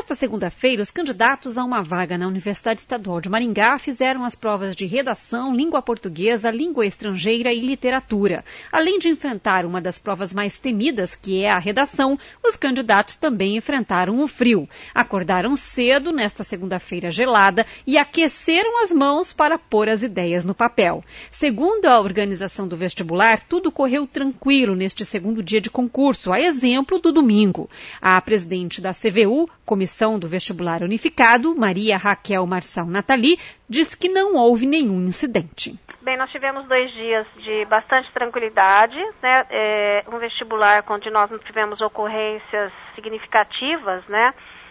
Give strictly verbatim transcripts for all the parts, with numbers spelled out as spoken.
Nesta segunda-feira, os candidatos a uma vaga na Universidade Estadual de Maringá fizeram as provas de redação, língua portuguesa, língua estrangeira e literatura. Além de enfrentar uma das provas mais temidas, que é a redação, os candidatos também enfrentaram o frio. Acordaram cedo nesta segunda-feira gelada e aqueceram as mãos para pôr as ideias no papel. Segundo a organização do vestibular, tudo correu tranquilo neste segundo dia de concurso, a exemplo do domingo. A presidente da C V U, Comissão do Vestibular Unificado, Maria Raquel Marçal Natali, diz que não houve nenhum incidente. Bem, nós tivemos dois dias de bastante tranquilidade, né? É, um vestibular onde nós não tivemos ocorrências significativas, né?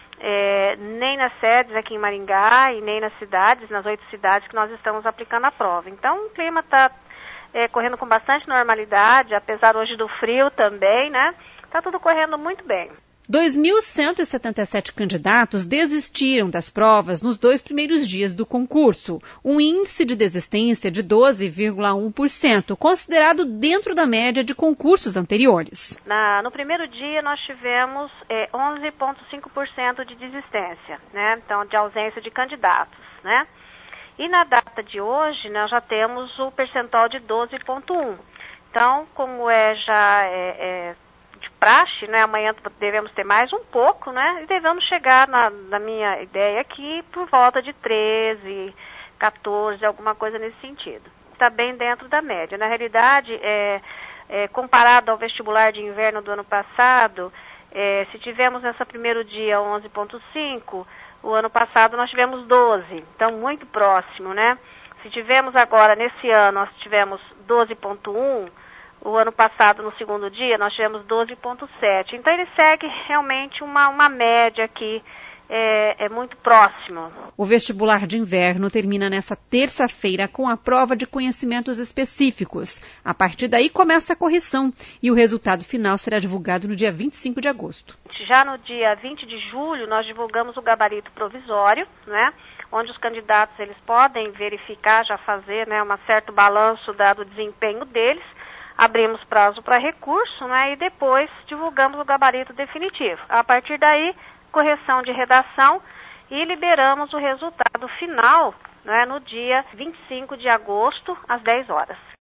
É, nem nas sedes aqui em Maringá e nem nas cidades, nas oito cidades que nós estamos aplicando a prova. Então, o clima está é, correndo com bastante normalidade, apesar hoje do frio também, né? Está tudo correndo muito bem. dois mil cento e setenta e sete candidatos desistiram das provas nos dois primeiros dias do concurso, um índice de desistência de doze vírgula um por cento, considerado dentro da média de concursos anteriores. Na, no primeiro dia nós tivemos é, onze vírgula cinco por cento de desistência, né? Então de ausência de candidatos, né? E na data de hoje nós já temos o percentual de doze vírgula um por cento. Então, como é já é, é, de praxe, né? Amanhã devemos ter mais um pouco, né? E devemos chegar, na, na minha ideia aqui, por volta de treze, quatorze, alguma coisa nesse sentido. Está bem dentro da média. Na realidade, é, é, comparado ao vestibular de inverno do ano passado, é, se tivemos nesse primeiro dia onze vírgula cinco, o ano passado nós tivemos doze, então muito próximo, né? Se tivemos agora, nesse ano, nós tivemos doze vírgula um, o ano passado, no segundo dia, nós tivemos doze vírgula sete. Então, ele segue realmente uma, uma média aqui, é, é muito próximo. O vestibular de inverno termina nesta terça-feira com a prova de conhecimentos específicos. A partir daí, começa a correção e o resultado final será divulgado no dia vinte e cinco de agosto. Já no dia vinte de julho, nós divulgamos o gabarito provisório, né? Onde os candidatos eles podem verificar, já fazer, né, um certo balanço dado o desempenho deles. Abrimos prazo para recurso, né, e depois divulgamos o gabarito definitivo. A partir daí, correção de redação e liberamos o resultado final, né, no dia vinte e cinco de agosto, às dez horas.